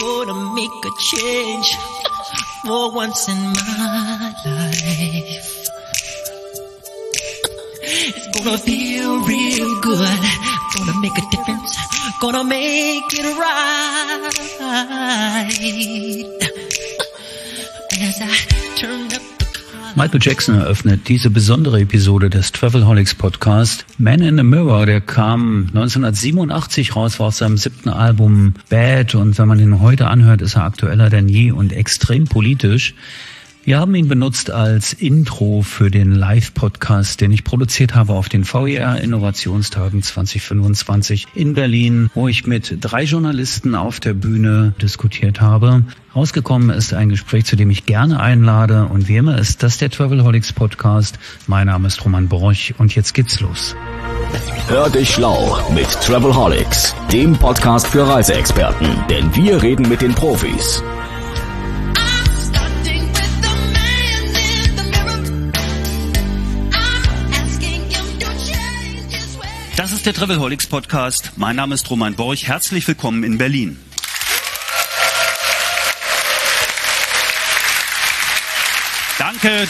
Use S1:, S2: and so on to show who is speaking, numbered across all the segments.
S1: gonna make a change for once in my life. It's gonna feel real good. Gonna make a difference. Gonna make it right. As I turn up.
S2: Michael Jackson eröffnet diese besondere Episode des Travelholics Podcast. Man in the Mirror, der kam 1987 raus, war aus seinem 7. Album Bad. Und wenn man ihn heute anhört, ist er aktueller denn je und extrem politisch. Wir haben ihn benutzt als Intro für den Live-Podcast, den ich produziert habe auf den VER-Innovationstagen 2025 in Berlin, wo ich mit 3 Journalisten auf der Bühne diskutiert habe. Rausgekommen ist ein Gespräch, zu dem ich gerne einlade. Und wie immer ist das der Travelholics Podcast. Mein Name ist Roman Borch und jetzt geht's los.
S3: Hör dich schlau mit Travelholics, dem Podcast für Reiseexperten. Denn wir reden mit den Profis.
S4: Das ist der Travelholics Podcast. Mein Name ist Roman Borch. Herzlich willkommen in Berlin. Danke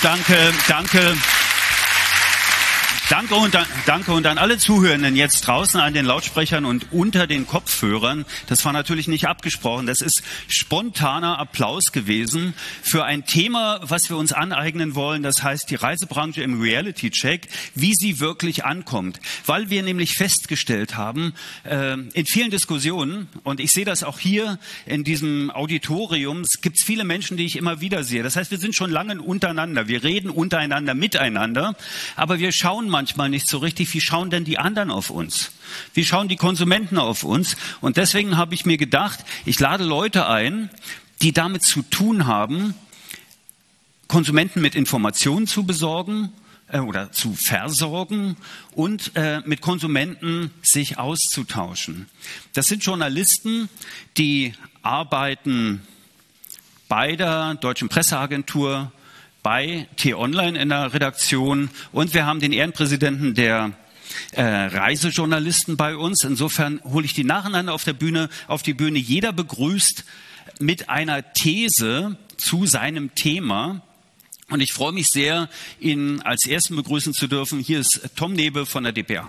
S4: und an alle Zuhörenden jetzt draußen an den Lautsprechern und unter den Kopfhörern. Das war natürlich nicht abgesprochen. Das ist spontaner Applaus gewesen für ein Thema, was wir uns aneignen wollen. Das heißt, die Reisebranche im Reality-Check, wie sie wirklich ankommt. Weil wir nämlich festgestellt haben, in vielen Diskussionen, und ich sehe das auch hier in diesem Auditorium, es gibt viele Menschen, die ich immer wieder sehe. Das heißt, wir sind schon lange untereinander. Wir reden untereinander, miteinander, aber wir schauen manchmal nicht so richtig, wie schauen denn die anderen auf uns? Wie schauen die Konsumenten auf uns? Und deswegen habe ich mir gedacht, ich lade Leute ein, die damit zu tun haben, Konsumenten mit Informationen zu besorgen oder zu versorgen und mit Konsumenten sich auszutauschen. Das sind Journalisten, die arbeiten bei der Deutschen Presseagentur, bei T-Online in der Redaktion und wir haben den Ehrenpräsidenten der Reisejournalisten bei uns. Insofern hole ich die nacheinander auf die Bühne. Jeder begrüßt mit einer These zu seinem Thema. Und ich freue mich sehr, ihn als Ersten begrüßen zu dürfen. Hier ist Tom Nebe von der dpa.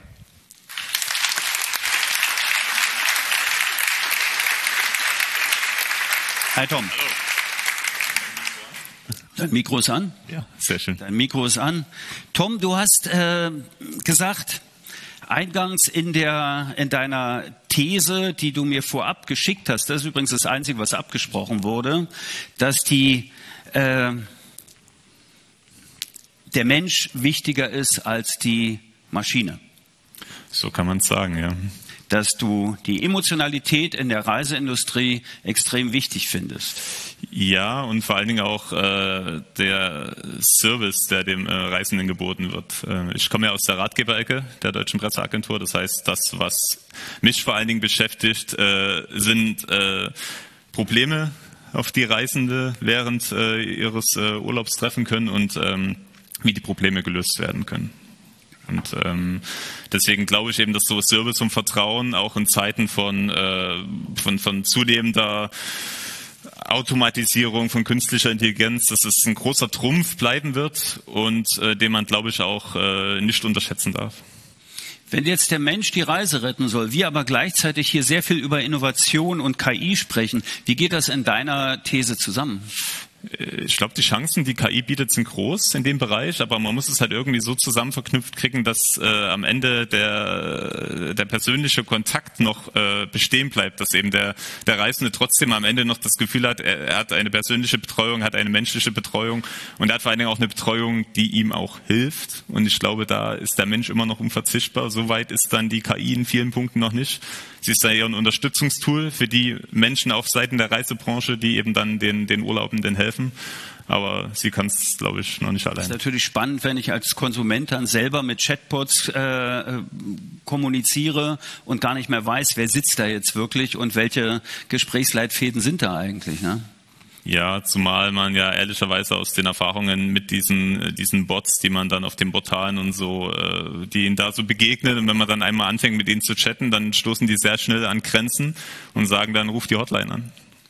S4: Hi Tom.
S5: Hallo.
S4: Dein Mikro ist an?
S5: Ja, sehr schön.
S4: Dein Mikro ist an. Tom, du hast gesagt, eingangs in deiner These, die du mir vorab geschickt hast, das ist übrigens das Einzige, was abgesprochen wurde, dass der Mensch wichtiger ist als die Maschine.
S5: So kann man es sagen, ja.
S4: Dass du die Emotionalität in der Reiseindustrie extrem wichtig findest.
S5: Ja, und vor allen Dingen auch der Service, der dem Reisenden geboten wird. Ich komme ja aus der Ratgeberecke der Deutschen Presseagentur. Das heißt, das, was mich vor allen Dingen beschäftigt, sind Probleme, auf die Reisende während ihres Urlaubs treffen können und wie die Probleme gelöst werden können. Und deswegen glaube ich eben, dass so Service und Vertrauen auch in Zeiten von zunehmender Automatisierung, von künstlicher Intelligenz, dass es ein großer Trumpf bleiben wird und den man, glaube ich, auch nicht unterschätzen darf.
S4: Wenn jetzt der Mensch die Reise retten soll, wir aber gleichzeitig hier sehr viel über Innovation und KI sprechen, wie geht das in deiner These zusammen?
S5: Ich glaube, die Chancen, die KI bietet, sind groß in dem Bereich, aber man muss es halt irgendwie so zusammen verknüpft kriegen, dass am Ende der persönliche Kontakt noch bestehen bleibt, dass eben der Reisende trotzdem am Ende noch das Gefühl hat, er hat eine persönliche Betreuung, hat eine menschliche Betreuung und er hat vor allen Dingen auch eine Betreuung, die ihm auch hilft. Und ich glaube, da ist der Mensch immer noch unverzichtbar. Soweit ist dann die KI in vielen Punkten noch nicht. Sie ist da eher ein Unterstützungstool für die Menschen auf Seiten der Reisebranche, die eben dann den Urlaubenden helfen. Aber sie kann es, glaube ich, noch nicht allein.
S4: Das ist natürlich spannend, wenn ich als Konsument dann selber mit Chatbots kommuniziere und gar nicht mehr weiß, wer sitzt da jetzt wirklich und welche Gesprächsleitfäden sind da eigentlich, ne?
S5: Ja, zumal man ja ehrlicherweise aus den Erfahrungen mit diesen Bots, die man dann auf den Portalen und so, die ihnen da so begegnet, und wenn man dann einmal anfängt mit ihnen zu chatten, dann stoßen die sehr schnell an Grenzen und sagen dann, ruf die Hotline an.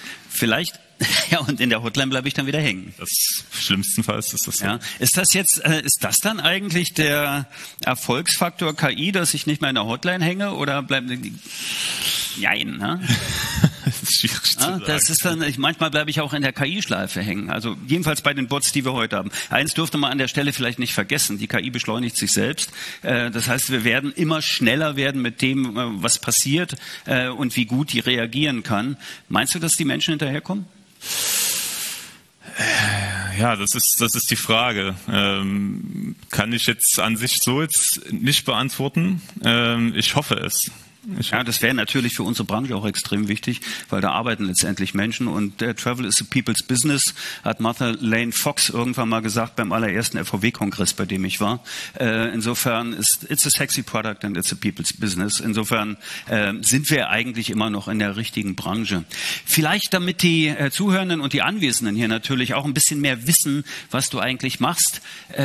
S4: Vielleicht, ja, und in der Hotline bleibe ich dann wieder hängen.
S5: Schlimmstenfalls ist das so.
S4: Ja. Ist das dann eigentlich der Erfolgsfaktor KI, dass ich nicht mehr in der Hotline hänge oder bleibt? Nein, ne?
S5: Das ist schwierig zu sagen.
S4: Das ist dann, manchmal bleibe ich auch in der KI-Schleife hängen. Also jedenfalls bei den Bots, die wir heute haben. Eins dürfte man an der Stelle vielleicht nicht vergessen. Die KI beschleunigt sich selbst. Das heißt, wir werden immer schneller werden mit dem, was passiert und wie gut die reagieren kann. Meinst du, dass die Menschen hinterherkommen?
S5: Ja, das ist die Frage. Kann ich jetzt an sich so jetzt nicht beantworten. Ich hoffe es.
S4: Ja, das wäre natürlich für unsere Branche auch extrem wichtig, weil da arbeiten letztendlich Menschen und Travel is a people's business, hat Martha Lane Fox irgendwann mal gesagt beim allerersten FVW-Kongress, bei dem ich war. Insofern it's a sexy product and it's a people's business. Insofern sind wir eigentlich immer noch in der richtigen Branche. Vielleicht damit die Zuhörenden und die Anwesenden hier natürlich auch ein bisschen mehr wissen, was du eigentlich machst.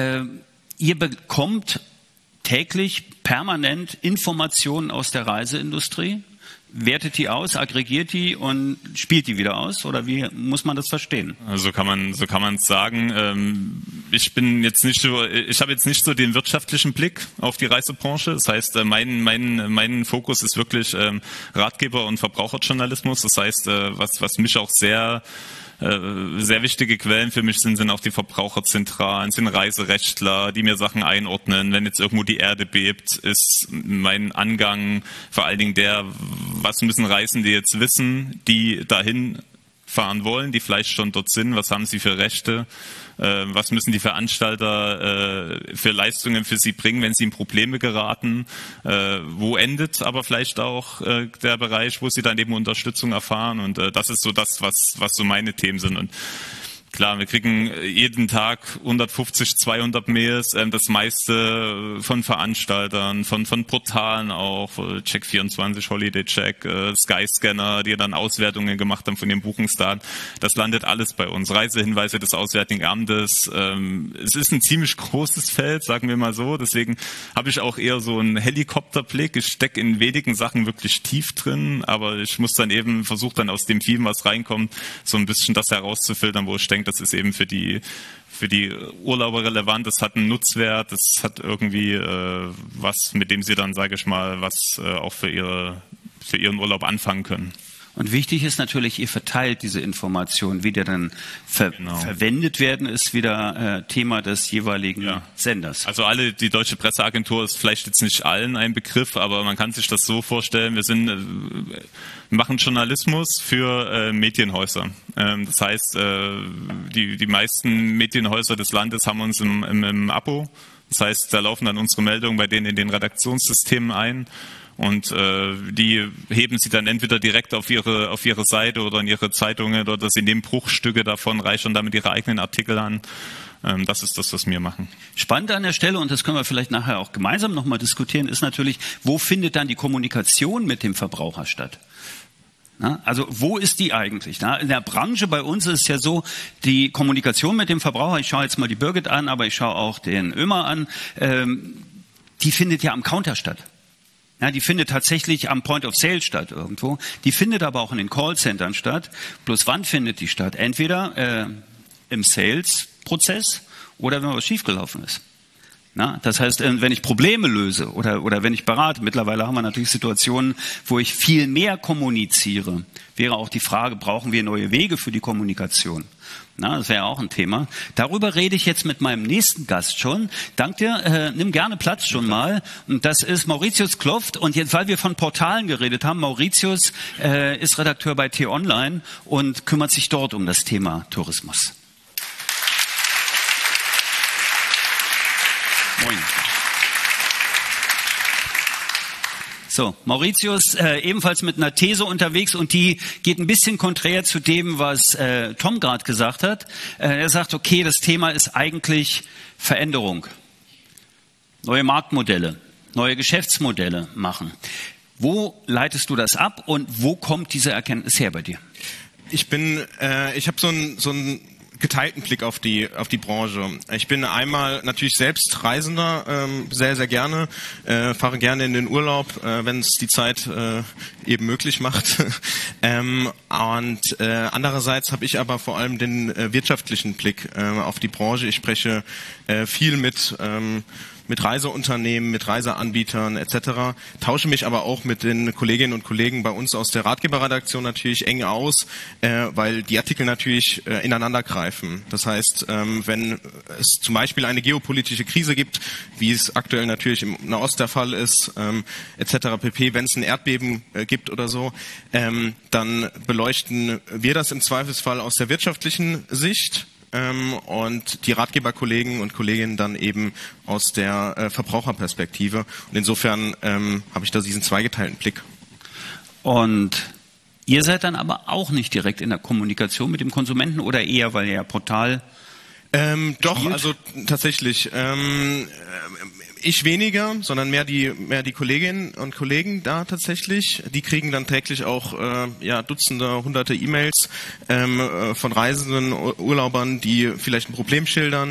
S4: Ihr bekommt täglich permanent Informationen aus der Reiseindustrie, wertet die aus, aggregiert die und spielt die wieder aus? Oder wie muss man das verstehen?
S5: So kann man es sagen. Ich habe jetzt nicht so den wirtschaftlichen Blick auf die Reisebranche. Das heißt, mein Fokus ist wirklich Ratgeber und Verbraucherjournalismus. Das heißt, was mich auch sehr wichtige Quellen für mich sind auch die Verbraucherzentralen, sind Reiserechtler, die mir Sachen einordnen. Wenn jetzt irgendwo die Erde bebt, ist mein Angang vor allen Dingen was müssen Reisende jetzt wissen, die dahin fahren wollen, die vielleicht schon dort sind, was haben sie für Rechte, was müssen die Veranstalter für Leistungen für sie bringen, wenn sie in Probleme geraten, wo endet aber vielleicht auch der Bereich, wo sie dann eben Unterstützung erfahren und das ist so das, was so meine Themen sind und klar, wir kriegen jeden Tag 150, 200 Mails, das meiste von Veranstaltern, von Portalen auch, Check24, Holiday Check, Skyscanner, die dann Auswertungen gemacht haben von den Buchungsdaten. Das landet alles bei uns. Reisehinweise des Auswärtigen Amtes. Es ist ein ziemlich großes Feld, sagen wir mal so. Deswegen habe ich auch eher so einen Helikopterblick. Ich stecke in wenigen Sachen wirklich tief drin, aber ich muss dann eben versuchen, dann aus dem Film, was reinkommt, so ein bisschen das herauszufiltern, wo ich denke, das ist eben für die Urlauber relevant, das hat einen Nutzwert, das hat irgendwie was, mit dem sie dann, sage ich mal, was auch für ihren Urlaub anfangen können.
S4: Und wichtig ist natürlich, ihr verteilt diese Informationen, wie die dann verwendet werden, ist wieder Thema des jeweiligen Senders.
S5: Also die Deutsche Presseagentur ist vielleicht jetzt nicht allen ein Begriff, aber man kann sich das so vorstellen, wir machen Journalismus für Medienhäuser. Das heißt, die meisten Medienhäuser des Landes haben uns im Abo. Das heißt, da laufen dann unsere Meldungen bei denen in den Redaktionssystemen ein. Und die heben sie dann entweder direkt auf ihre Seite oder in ihre Zeitungen oder sie nehmen Bruchstücke davon, reichern damit ihre eigenen Artikel an. Das ist das, was wir machen.
S4: Spannend an der Stelle, und das können wir vielleicht nachher auch gemeinsam nochmal diskutieren, ist natürlich, wo findet dann die Kommunikation mit dem Verbraucher statt? Na, also wo ist die eigentlich? Na, in der Branche bei uns ist es ja so, die Kommunikation mit dem Verbraucher, ich schaue jetzt mal die Birgit an, aber ich schaue auch den Ömer an, die findet ja am Counter statt. Ja, die findet tatsächlich am Point of Sale statt irgendwo. Die findet aber auch in den Callcentern statt. Bloß wann findet die statt? Entweder im Sales-Prozess oder wenn was schiefgelaufen ist. Na, das heißt, wenn ich Probleme löse oder wenn ich berate, mittlerweile haben wir natürlich Situationen, wo ich viel mehr kommuniziere, wäre auch die Frage, brauchen wir neue Wege für die Kommunikation? Na, das wäre auch ein Thema. Darüber rede ich jetzt mit meinem nächsten Gast schon. Dank dir, nimm gerne Platz schon mal. Und das ist Mauritius Kluft. Und jetzt, weil wir von Portalen geredet haben, Mauritius ist Redakteur bei T-Online und kümmert sich dort um das Thema Tourismus. Moin. So, Mauritius ebenfalls mit einer These unterwegs und die geht ein bisschen konträr zu dem, was Tom gerade gesagt hat. Er sagt, okay, das Thema ist eigentlich Veränderung. Neue Marktmodelle, neue Geschäftsmodelle machen. Wo leitest du das ab und wo kommt diese Erkenntnis her bei dir?
S6: Ich habe so ein geteilten Blick auf die Branche. Ich bin einmal natürlich selbst Reisender, sehr, sehr gerne, fahre gerne in den Urlaub, wenn es die Zeit eben möglich macht. Und andererseits habe ich aber vor allem den wirtschaftlichen Blick auf die Branche. Ich spreche viel mit Reiseunternehmen, mit Reiseanbietern etc., tausche mich aber auch mit den Kolleginnen und Kollegen bei uns aus der Ratgeberredaktion natürlich eng aus, weil die Artikel natürlich ineinander greifen. Das heißt, wenn es zum Beispiel eine geopolitische Krise gibt, wie es aktuell natürlich im Nahost der Fall ist, etc. pp., wenn es ein Erdbeben gibt oder so, dann beleuchten wir das im Zweifelsfall aus der wirtschaftlichen Sicht, und die Ratgeberkollegen und Kolleginnen dann eben aus der Verbraucherperspektive. Und insofern habe ich da diesen zweigeteilten Blick.
S4: Und ihr seid dann aber auch nicht direkt in der Kommunikation mit dem Konsumenten oder eher, weil ihr ja Portal...
S6: Doch, also tatsächlich. Ich weniger, sondern mehr die Kolleginnen und Kollegen da tatsächlich. Die kriegen dann täglich auch Dutzende, hunderte E-Mails von Reisenden, Urlaubern, die vielleicht ein Problem schildern.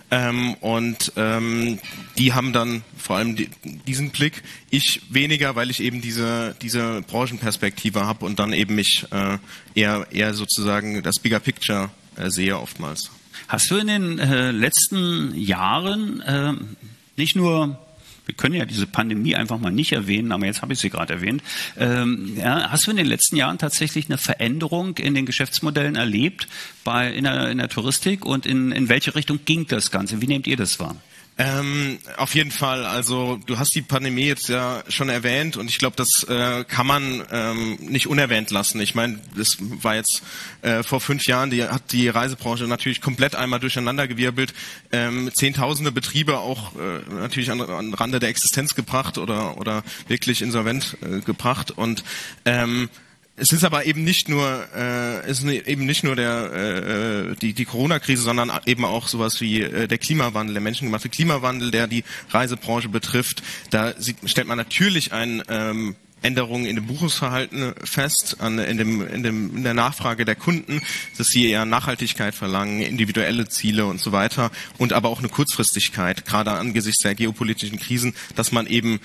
S6: Die haben dann vor allem diesen Blick. Ich weniger, weil ich eben diese Branchenperspektive habe und dann eben mich eher sozusagen das Bigger Picture sehe oftmals.
S4: Hast du in den letzten Jahren nicht nur, wir können ja diese Pandemie einfach mal nicht erwähnen, aber jetzt habe ich sie gerade erwähnt, hast du in den letzten Jahren tatsächlich eine Veränderung in den Geschäftsmodellen erlebt in der Touristik und in welche Richtung ging das Ganze? Wie nehmt ihr das wahr?
S6: Auf jeden Fall. Also du hast die Pandemie jetzt ja schon erwähnt und ich glaube, das kann man nicht unerwähnt lassen. Ich meine, das war jetzt vor 5 Jahren, hat die Reisebranche natürlich komplett einmal durcheinandergewirbelt, Zehntausende Betriebe auch natürlich an Rande der Existenz gebracht oder wirklich insolvent gebracht und es ist aber eben nicht nur die Corona-Krise, sondern eben auch sowas wie der Klimawandel, der menschengemachte Klimawandel, der die Reisebranche betrifft. Da stellt man natürlich Änderungen in dem Buchungsverhalten fest, in der Nachfrage der Kunden, dass sie eher Nachhaltigkeit verlangen, individuelle Ziele und so weiter und aber auch eine Kurzfristigkeit, gerade angesichts der geopolitischen Krisen, dass man eben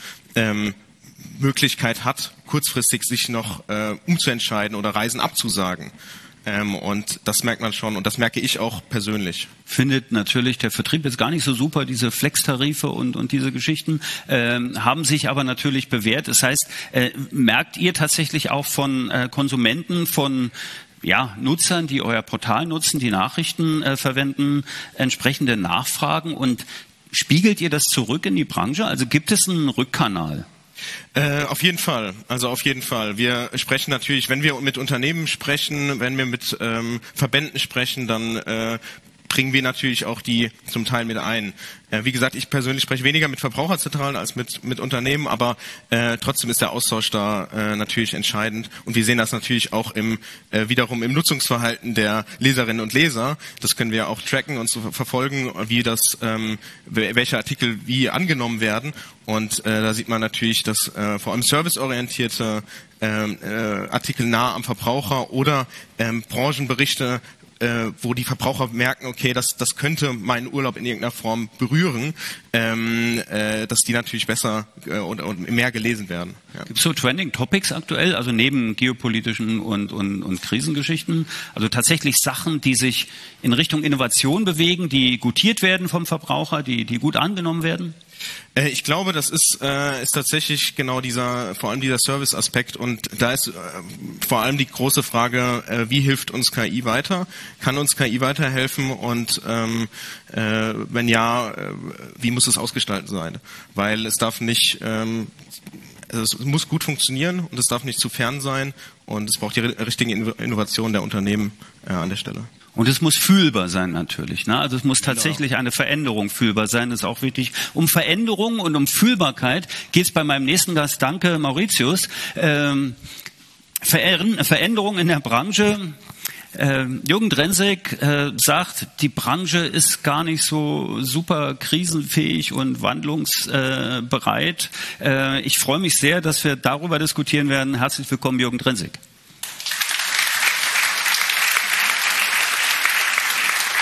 S6: Möglichkeit hat, kurzfristig sich noch umzuentscheiden oder Reisen abzusagen. Und das merkt man schon und das merke ich auch persönlich.
S4: Findet natürlich der Vertrieb jetzt gar nicht so super, diese Flex-Tarife und diese Geschichten, haben sich aber natürlich bewährt. Das heißt, merkt ihr tatsächlich auch von Konsumenten, von Nutzern, die euer Portal nutzen, die Nachrichten verwenden, entsprechende Nachfragen und spiegelt ihr das zurück in die Branche? Also gibt es einen Rückkanal?
S6: Auf jeden Fall. Also auf jeden Fall. Wir sprechen natürlich, wenn wir mit Unternehmen sprechen, wenn wir mit Verbänden sprechen, dann bringen wir natürlich auch die zum Teil mit ein. Wie gesagt, ich persönlich spreche weniger mit Verbraucherzentralen als mit Unternehmen, aber trotzdem ist der Austausch da natürlich entscheidend. Und wir sehen das natürlich auch wiederum im Nutzungsverhalten der Leserinnen und Leser. Das können wir auch tracken und so verfolgen, welche Artikel wie angenommen werden. Und da sieht man natürlich, dass vor allem serviceorientierte Artikel nah am Verbraucher oder Branchenberichte, wo die Verbraucher merken, okay, das könnte meinen Urlaub in irgendeiner Form berühren, dass die natürlich besser und mehr gelesen werden. Ja.
S4: Gibt es so Trending Topics aktuell, also neben geopolitischen und Krisengeschichten, also tatsächlich Sachen, die sich in Richtung Innovation bewegen, die gutiert werden vom Verbraucher, die gut angenommen werden?
S6: Ich glaube, das ist tatsächlich genau vor allem dieser Service-Aspekt und da ist vor allem die große Frage, wie hilft uns KI weiter? Kann uns KI weiterhelfen und wenn ja, wie muss es ausgestaltet sein? Weil es darf nicht, es muss gut funktionieren und es darf nicht zu fern sein und es braucht die richtigen Innovationen der Unternehmen an der Stelle.
S4: Und es muss fühlbar sein natürlich. Ne? Also es muss tatsächlich eine Veränderung fühlbar sein. Das ist auch wichtig. Um Veränderung und um Fühlbarkeit geht es bei meinem nächsten Gast. Danke, Mauritius. Veränderung in der Branche. Jürgen Drenzek sagt, die Branche ist gar nicht so super krisenfähig und wandlungsbereit. Ich freue mich sehr, dass wir darüber diskutieren werden. Herzlich willkommen, Jürgen Drenzek.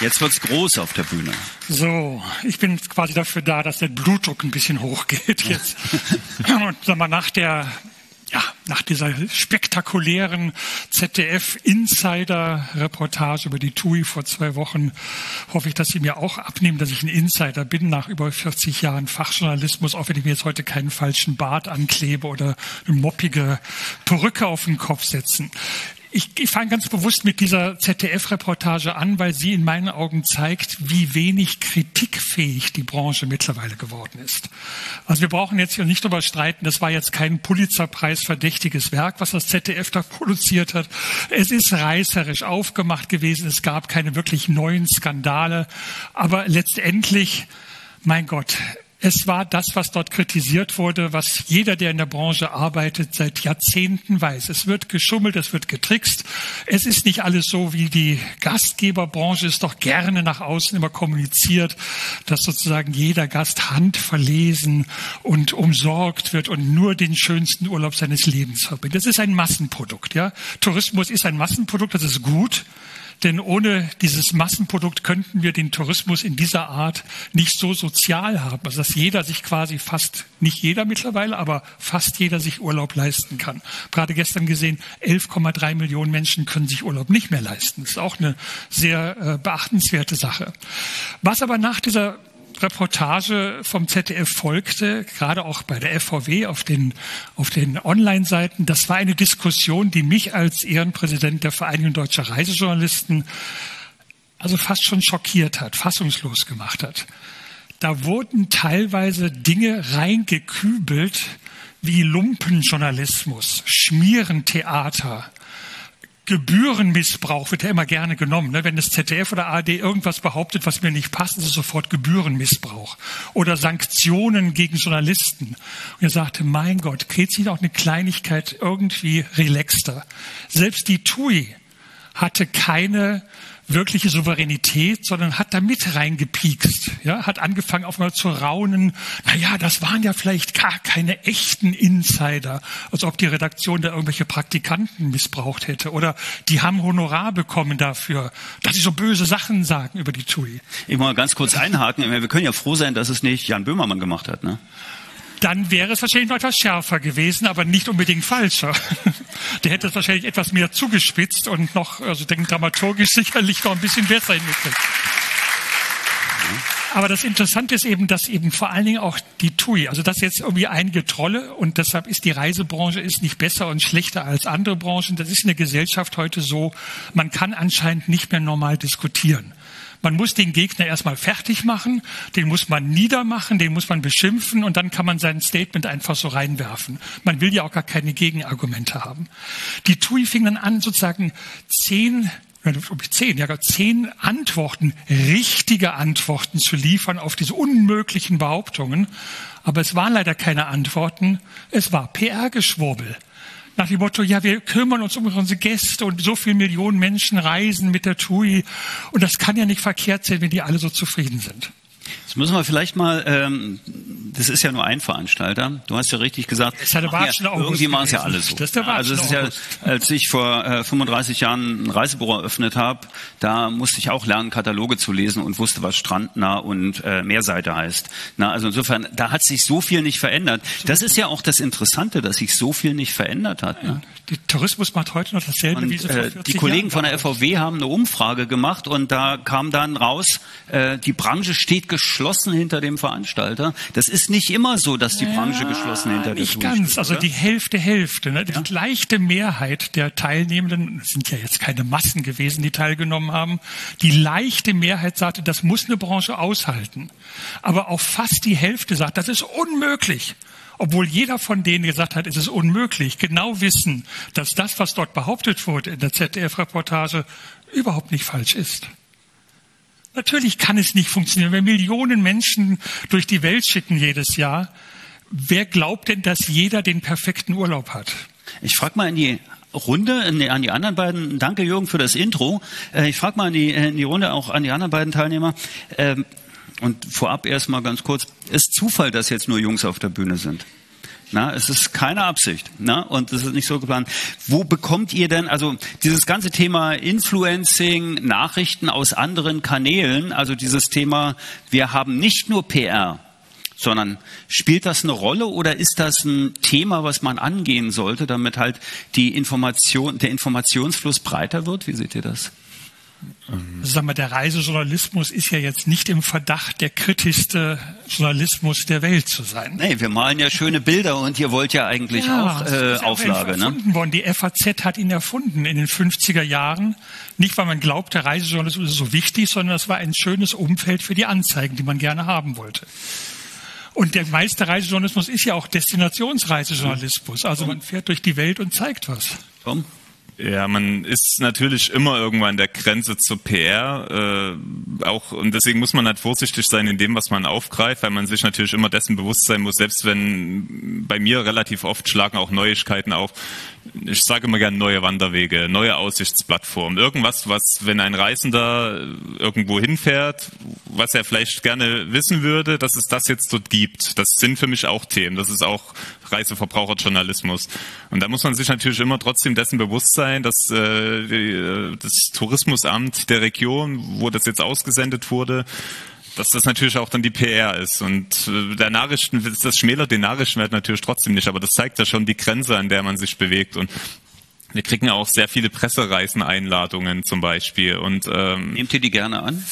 S4: Jetzt wird's groß auf der Bühne.
S7: So, ich bin quasi dafür da, dass der Blutdruck ein bisschen hochgeht jetzt. Und sag mal, nach dieser spektakulären ZDF-Insider-Reportage über die TUI vor 2 Wochen hoffe ich, dass Sie mir auch abnehmen, dass ich ein Insider bin nach über 40 Jahren Fachjournalismus, auch wenn ich mir jetzt heute keinen falschen Bart anklebe oder eine moppige Perücke auf den Kopf setzen. Ich fange ganz bewusst mit dieser ZDF-Reportage an, weil sie in meinen Augen zeigt, wie wenig kritikfähig die Branche mittlerweile geworden ist. Also wir brauchen jetzt hier nicht drüber streiten, das war jetzt kein Pulitzerpreis-verdächtiges Werk, was das ZDF da produziert hat. Es ist reißerisch aufgemacht gewesen, es gab keine wirklich neuen Skandale, aber letztendlich, mein Gott, es war das, was dort kritisiert wurde, was jeder, der in der Branche arbeitet, seit Jahrzehnten weiß. Es wird geschummelt, es wird getrickst. Es ist nicht alles so, wie die Gastgeberbranche es doch gerne nach außen immer kommuniziert, dass sozusagen jeder Gast handverlesen und umsorgt wird und nur den schönsten Urlaub seines Lebens verbringt. Das ist ein Massenprodukt, ja. Tourismus ist ein Massenprodukt, das ist gut. Denn ohne dieses Massenprodukt könnten wir den Tourismus in dieser Art nicht so sozial haben. Also dass jeder sich quasi nicht jeder mittlerweile, aber fast jeder sich Urlaub leisten kann. Gerade gestern gesehen, 11,3 Millionen Menschen können sich Urlaub nicht mehr leisten. Das ist auch eine sehr beachtenswerte Sache. Was aber nach dieser Reportage vom ZDF folgte, gerade auch bei der FVW auf den Online-Seiten. Das war eine Diskussion, die mich als Ehrenpräsident der Vereinigung Deutscher Reisejournalisten also fast schon schockiert hat, fassungslos gemacht hat. Da wurden teilweise Dinge reingekübelt wie Lumpenjournalismus, Schmierentheater, Gebührenmissbrauch wird ja immer gerne genommen. Ne? Wenn das ZDF oder ARD irgendwas behauptet, was mir nicht passt, ist es sofort Gebührenmissbrauch. Oder Sanktionen gegen Journalisten. Und er sagte, mein Gott, kriegt sich auch eine Kleinigkeit irgendwie relaxter. Selbst die TUI hatte keine wirkliche Souveränität, sondern hat da mit reingepiekst, ja, hat angefangen auf einmal zu raunen. Naja, das waren ja vielleicht gar keine echten Insider, als ob die Redaktion da irgendwelche Praktikanten missbraucht hätte oder die haben Honorar bekommen dafür, dass sie so böse Sachen sagen über die TUI.
S4: Ich mal ganz kurz einhaken. Wir können ja froh sein, dass es nicht Jan Böhmermann gemacht hat, ne?
S7: Dann wäre es wahrscheinlich noch etwas schärfer gewesen, aber nicht unbedingt falscher. Der hätte es wahrscheinlich etwas mehr zugespitzt und noch, also denke dramaturgisch sicherlich noch ein bisschen besser hingekriegt. Aber das Interessante ist eben, dass eben vor allen Dingen auch die TUI, also das ist jetzt irgendwie einige Trolle und deshalb ist die Reisebranche ist nicht besser und schlechter als andere Branchen. Das ist in der Gesellschaft heute so, man kann anscheinend nicht mehr normal diskutieren. Man muss den Gegner erstmal fertig machen, den muss man niedermachen, den muss man beschimpfen und dann kann man sein Statement einfach so reinwerfen. Man will ja auch gar keine Gegenargumente haben. Die TUI fing dann an, sozusagen 10 Antworten, richtige Antworten zu liefern auf diese unmöglichen Behauptungen. Aber es waren leider keine Antworten, es war PR-Geschwurbel. Nach dem Motto, ja, wir kümmern uns um unsere Gäste und so viele Millionen Menschen reisen mit der TUI. Und das kann ja nicht verkehrt sein, wenn die alle so zufrieden sind.
S4: Jetzt müssen wir vielleicht mal, das ist ja nur ein Veranstalter. Du hast ja richtig gesagt, irgendwie machen es ja alle so. Also es ist ja, als ich vor 35 Jahren ein Reisebüro eröffnet habe, da musste ich auch lernen, Kataloge zu lesen und wusste, was strandnah und Meerseite heißt. Na, also insofern, da hat sich so viel nicht verändert. Das ist ja auch das Interessante, dass sich so viel nicht verändert hat. Ne?
S7: Der Tourismus macht heute noch dasselbe, wie sie vor 40 Jahren.
S4: Die Kollegen von der FVW haben eine Umfrage gemacht und da kam dann raus, die Branche steht geschlossen hinter dem Veranstalter. Das ist nicht immer so, dass die Branche geschlossen hinter der TUI steht.
S7: Nicht ganz, also die Hälfte. Ne? Die leichte Mehrheit der Teilnehmenden, es sind ja jetzt keine Massen gewesen, die teilgenommen haben, die leichte Mehrheit sagte, das muss eine Branche aushalten. Aber auch fast die Hälfte sagt, das ist unmöglich. Obwohl jeder von denen gesagt hat, es ist unmöglich, genau wissen, dass das, was dort behauptet wurde in der ZDF-Reportage, überhaupt nicht falsch ist. Natürlich kann es nicht funktionieren. Wenn Millionen Menschen durch die Welt schicken jedes Jahr, wer glaubt denn, dass jeder den perfekten Urlaub hat?
S4: Ich frage mal in die Runde, an die anderen beiden, danke Jürgen für das Intro, ich frage mal in die Runde auch an die anderen beiden Teilnehmer, und vorab erstmal ganz kurz, ist Zufall, dass jetzt nur Jungs auf der Bühne sind? Na, es ist keine Absicht, na, und es ist nicht so geplant. Wo bekommt ihr denn, also dieses ganze Thema Influencing, Nachrichten aus anderen Kanälen, also dieses Thema, wir haben nicht nur PR, sondern spielt das eine Rolle oder ist das ein Thema, was man angehen sollte, damit halt der Informationsfluss breiter wird? Wie seht ihr das?
S7: Sagen wir, der Reisejournalismus ist ja jetzt nicht im Verdacht, der kritischste Journalismus der Welt zu sein.
S4: Nee, wir malen ja schöne Bilder und ihr wollt ja eigentlich auch Auflage.
S7: Erfunden worden. Die FAZ hat ihn erfunden in den 50er Jahren. Nicht, weil man glaubt, der Reisejournalismus ist so wichtig, sondern es war ein schönes Umfeld für die Anzeigen, die man gerne haben wollte. Und der meiste Reisejournalismus ist ja auch Destinationsreisejournalismus. Also man fährt durch die Welt und zeigt was.
S4: Tom?
S5: Ja, man ist natürlich immer irgendwann an der Grenze zur PR, auch, und deswegen muss man halt vorsichtig sein in dem, was man aufgreift, weil man sich natürlich immer dessen bewusst sein muss, selbst wenn bei mir relativ oft schlagen auch Neuigkeiten auf. Ich sage immer gerne neue Wanderwege, neue Aussichtsplattformen, irgendwas, was, wenn ein Reisender irgendwo hinfährt, was er vielleicht gerne wissen würde, dass es das jetzt dort gibt. Das sind für mich auch Themen, das ist auch Reiseverbraucherjournalismus. Und da muss man sich natürlich immer trotzdem dessen bewusst sein, dass das Tourismusamt der Region, wo das jetzt ausgesendet wurde, dass das natürlich auch dann die PR ist. Und das schmälert den Nachrichtenwert natürlich trotzdem nicht, aber das zeigt ja schon die Grenze, an der man sich bewegt. Und wir kriegen auch sehr viele Pressereiseneinladungen zum Beispiel. Und
S4: nehmt ihr die gerne an?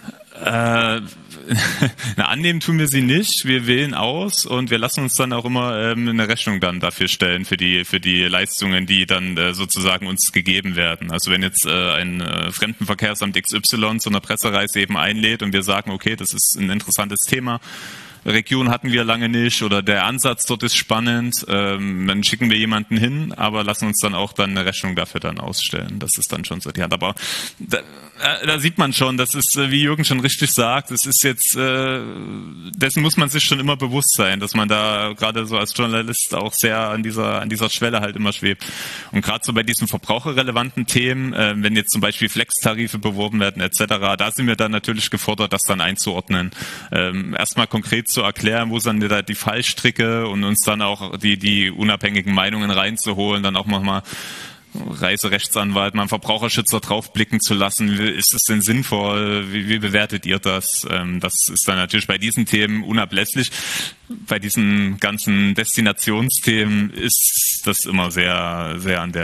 S5: Annehmen tun wir sie nicht. Wir wählen aus und wir lassen uns dann auch immer eine Rechnung dann dafür stellen für die Leistungen, die dann sozusagen uns gegeben werden. Also wenn jetzt ein Fremdenverkehrsamt XY zu einer Pressereise eben einlädt und wir sagen, okay, das ist ein interessantes Thema, Region hatten wir lange nicht oder der Ansatz dort ist spannend, dann schicken wir jemanden hin, aber lassen uns dann auch eine Rechnung dafür dann ausstellen. Das ist dann schon so die Hand. Aber da sieht man schon, das ist, wie Jürgen schon richtig sagt, das ist jetzt, dessen muss man sich schon immer bewusst sein, dass man da gerade so als Journalist auch sehr an dieser Schwelle halt immer schwebt. Und gerade so bei diesen verbraucherrelevanten Themen, wenn jetzt zum Beispiel Flex-Tarife beworben werden etc., da sind wir dann natürlich gefordert, das dann einzuordnen. Erstmal konkret zu erklären, wo sind da die Fallstricke und uns dann auch die unabhängigen Meinungen reinzuholen, dann auch mal Reiserechtsanwalt, mal einen Verbraucherschützer draufblicken zu lassen. Ist es denn sinnvoll? Wie bewertet ihr das? Das ist dann natürlich bei diesen Themen unablässlich. Bei diesen ganzen Destinationsthemen ist das immer sehr, sehr an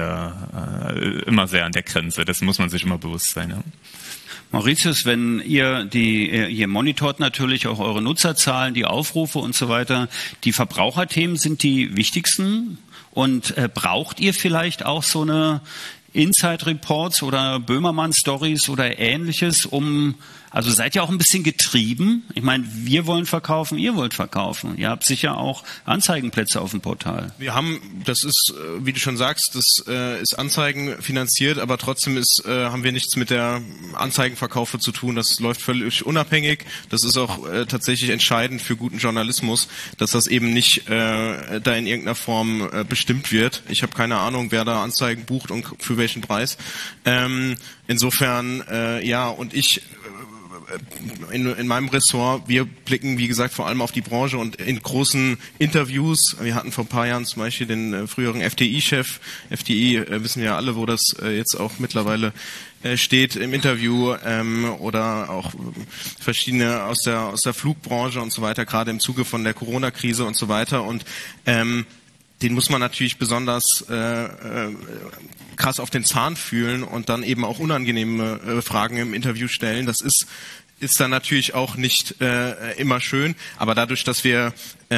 S5: der Grenze. Das muss man sich immer bewusst sein. Ja.
S4: Mauritius, wenn ihr monitort natürlich auch eure Nutzerzahlen, die Aufrufe und so weiter. Die Verbraucherthemen sind die wichtigsten. Und braucht ihr vielleicht auch so eine Inside-Reports oder Böhmermann-Stories oder Ähnliches, also seid ihr auch ein bisschen getrieben? Ich meine, wir wollen verkaufen, ihr wollt verkaufen. Ihr habt sicher auch Anzeigenplätze auf dem Portal.
S6: Wir haben, das ist, wie du schon sagst, das ist Anzeigen finanziert, aber trotzdem haben wir nichts mit der Anzeigenverkaufe zu tun. Das läuft völlig unabhängig. Das ist auch tatsächlich entscheidend für guten Journalismus, dass das eben nicht da in irgendeiner Form bestimmt wird. Ich habe keine Ahnung, wer da Anzeigen bucht und für welchen Preis. Insofern, und ich in meinem Ressort, wir blicken, wie gesagt, vor allem auf die Branche und in großen Interviews. Wir hatten vor ein paar Jahren zum Beispiel den früheren FDI-Chef. FDI wissen wir ja alle, wo das jetzt auch mittlerweile steht im Interview, oder auch verschiedene aus der Flugbranche und so weiter, gerade im Zuge von der Corona-Krise und so weiter. Und den muss man natürlich besonders krass auf den Zahn fühlen und dann eben auch unangenehme Fragen im Interview stellen. Das ist dann natürlich auch nicht immer schön, aber dadurch, dass wir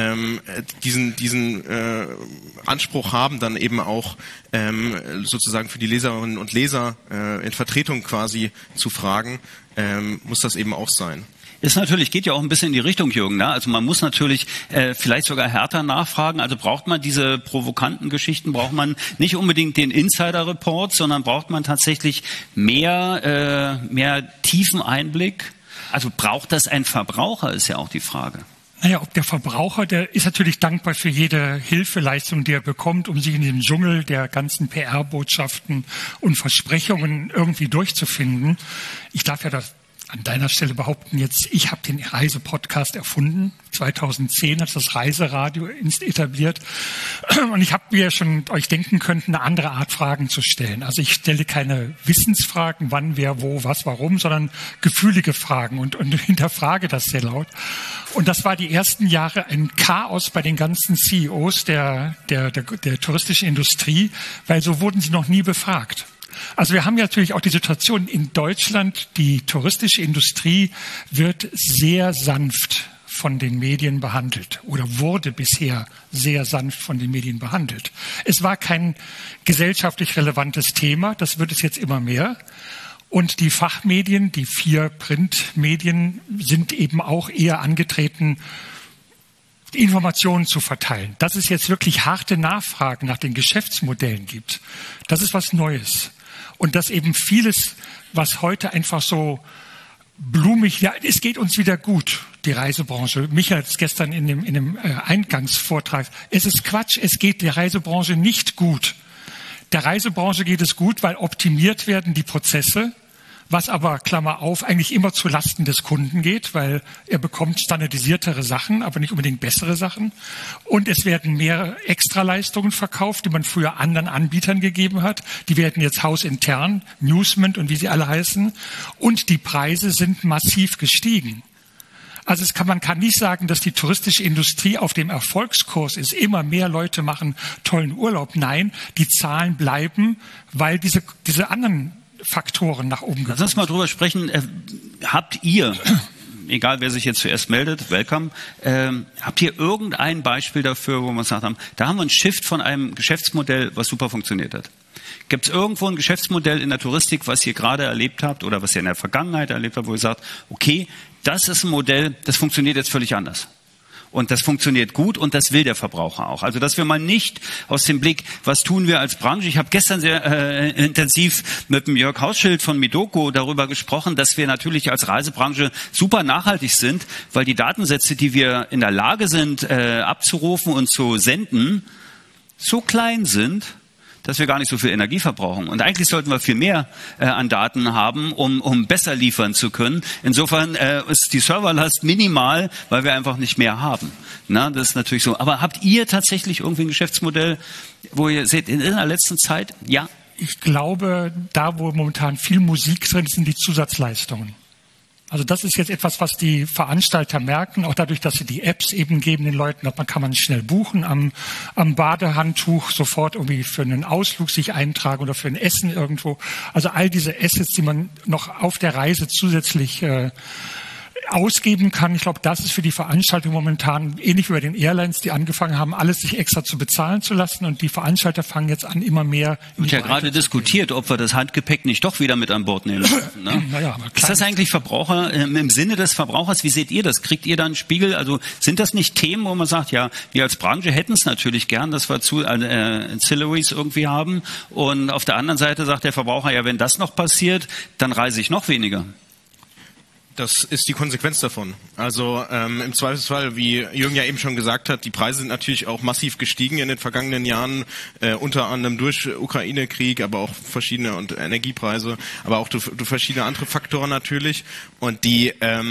S6: diesen Anspruch haben, dann eben auch sozusagen für die Leserinnen und Leser in Vertretung quasi zu fragen, muss das eben auch sein.
S4: Geht ja auch ein bisschen in die Richtung, Jürgen. Ne? Also man muss natürlich vielleicht sogar härter nachfragen. Also braucht man diese provokanten Geschichten, braucht man nicht unbedingt den Insider-Report, sondern braucht man tatsächlich mehr tiefen Einblick. Also braucht das ein Verbraucher, ist ja auch die Frage.
S7: Naja, ob der Verbraucher, der ist natürlich dankbar für jede Hilfeleistung, die er bekommt, um sich in diesem Dschungel der ganzen PR-Botschaften und Versprechungen irgendwie durchzufinden. Ich darf ja das an deiner Stelle behaupten jetzt, ich habe den Reisepodcast erfunden. 2010 hat das Reiseradio etabliert. Und ich habe mir schon euch denken können, eine andere Art Fragen zu stellen. Also ich stelle keine Wissensfragen, wann, wer, wo, was, warum, sondern gefühlige Fragen und hinterfrage das sehr laut. Und das war die ersten Jahre ein Chaos bei den ganzen CEOs der touristischen Industrie, weil so wurden sie noch nie befragt. Also wir haben ja natürlich auch die Situation in Deutschland, die touristische Industrie wird sehr sanft von den Medien behandelt oder wurde bisher sehr sanft von den Medien behandelt. Es war kein gesellschaftlich relevantes Thema, das wird es jetzt immer mehr. Und die Fachmedien, die 4 Printmedien, sind eben auch eher angetreten, Informationen zu verteilen. Dass es jetzt wirklich harte Nachfragen nach den Geschäftsmodellen gibt, das ist was Neues. Und dass eben vieles, was heute einfach so blumig, ja, es geht uns wieder gut, die Reisebranche. Michael hat es gestern in dem Eingangsvortrag. Es ist Quatsch, es geht der Reisebranche nicht gut. Der Reisebranche geht es gut, weil optimiert werden die Prozesse, was aber, Klammer auf, eigentlich immer zu Lasten des Kunden geht, weil er bekommt standardisiertere Sachen, aber nicht unbedingt bessere Sachen. Und es werden mehr Extraleistungen verkauft, die man früher anderen Anbietern gegeben hat. Die werden jetzt hausintern, Newsment und wie sie alle heißen. Und die Preise sind massiv gestiegen. Also man kann nicht sagen, dass die touristische Industrie auf dem Erfolgskurs ist. Immer mehr Leute machen tollen Urlaub. Nein, die Zahlen bleiben, weil diese anderen Faktoren nach oben gehen.
S4: Lass uns mal drüber sprechen. Habt ihr, egal wer sich jetzt zuerst meldet, welcome, habt ihr irgendein Beispiel dafür, wo man sagt haben, da haben wir einen Shift von einem Geschäftsmodell, was super funktioniert hat? Gibt es irgendwo ein Geschäftsmodell in der Touristik, was ihr gerade erlebt habt oder was ihr in der Vergangenheit erlebt habt, wo ihr sagt, okay, das ist ein Modell, das funktioniert jetzt völlig anders? Und das funktioniert gut und das will der Verbraucher auch. Also dass wir mal nicht aus dem Blick, was tun wir als Branche. Ich habe gestern sehr intensiv mit dem Jörg Hausschild von Midoko darüber gesprochen, dass wir natürlich als Reisebranche super nachhaltig sind, weil die Datensätze, die wir in der Lage sind abzurufen und zu senden, so klein sind, dass wir gar nicht so viel Energie verbrauchen. Und eigentlich sollten wir viel mehr an Daten haben, um besser liefern zu können. Insofern ist die Serverlast minimal, weil wir einfach nicht mehr haben. Na, das ist natürlich so. Aber habt ihr tatsächlich irgendwie ein Geschäftsmodell, wo ihr seht, in der letzten Zeit, ja?
S7: Ich glaube, da wo momentan viel Musik drin ist, sind die Zusatzleistungen. Also das ist jetzt etwas, was die Veranstalter merken, auch dadurch, dass sie die Apps eben geben den Leuten, man kann man schnell buchen, am Badehandtuch sofort irgendwie für einen Ausflug sich eintragen oder für ein Essen irgendwo. Also all diese Assets, die man noch auf der Reise zusätzlich ausgeben kann. Ich glaube, das ist für die Veranstaltung momentan ähnlich wie bei den Airlines, die angefangen haben, alles sich extra zu bezahlen zu lassen, und die Veranstalter fangen jetzt an, immer mehr.
S4: Wird ja gerade diskutiert, ob wir das Handgepäck nicht doch wieder mit an Bord nehmen müssen. Ne?
S7: Naja,
S4: ist das eigentlich Verbraucher im Sinne des Verbrauchers? Wie seht ihr das? Kriegt ihr da einen Spiegel? Also sind das nicht Themen, wo man sagt, ja, wir als Branche hätten es natürlich gern, dass wir Ancillaries irgendwie haben, und auf der anderen Seite sagt der Verbraucher, ja, wenn das noch passiert, dann reise ich noch weniger.
S6: Das ist die Konsequenz davon. Also im Zweifelsfall, wie Jürgen ja eben schon gesagt hat, die Preise sind natürlich auch massiv gestiegen in den vergangenen Jahren, unter anderem durch Ukraine-Krieg, aber auch verschiedene und Energiepreise, aber auch durch verschiedene andere Faktoren natürlich. Und die